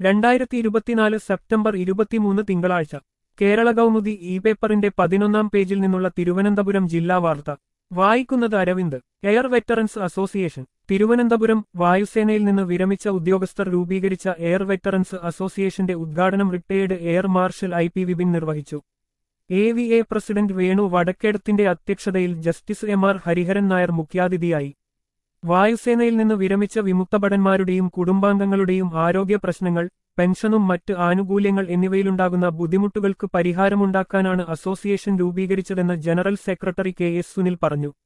2024 September 23 തിങ്കളാഴ്ച Kerala Kaumudi E പേപ്പറിന്റെ 11-ാം പേജിൽ നിന്നുള്ള തിരുവനന്തപുരം ജില്ലാ വാർത്ത വായിക്കുന്നത് Aravind. Air Veterans Association Thiruvananthapuram വായുസേനയിൽ നിന്ന് വിരമിച്ച ഉദ്യോഗസ്ഥർ രൂപീകരിച്ച എയർ വെറ്ററൻസ് അസോസിയേഷന്റെ ഉദ്ഘാടനം retired air marshal IP Vipin നിർവഹിച്ചു. AVA പ്രസിഡന്റ് വേണു വടക്കേടത്തിന്റെ അധ്യക്ഷതയിൽ ജസ്റ്റിസ് MR ഹരിഹരൻ നായർ മുഖ്യാതിഥിയായി. വായുസേനയിൽ നിന്ന് വിരമിച്ച വിമുക്തഭടന്മാരുടെയും കുടുംബാംഗങ്ങളുടെയും ആരോഗ്യ പ്രശ്നങ്ങൾ, പെൻഷനും മറ്റ് ആനുകൂല്യങ്ങൾ എന്നിവയിലുണ്ടാകുന്ന ബുദ്ധിമുട്ടുകൾക്ക് പരിഹാരമുണ്ടാക്കാനാണ് അസോസിയേഷൻ രൂപീകരിച്ചതെന്ന് ജനറൽ സെക്രട്ടറി KS സുനിൽ പറഞ്ഞു.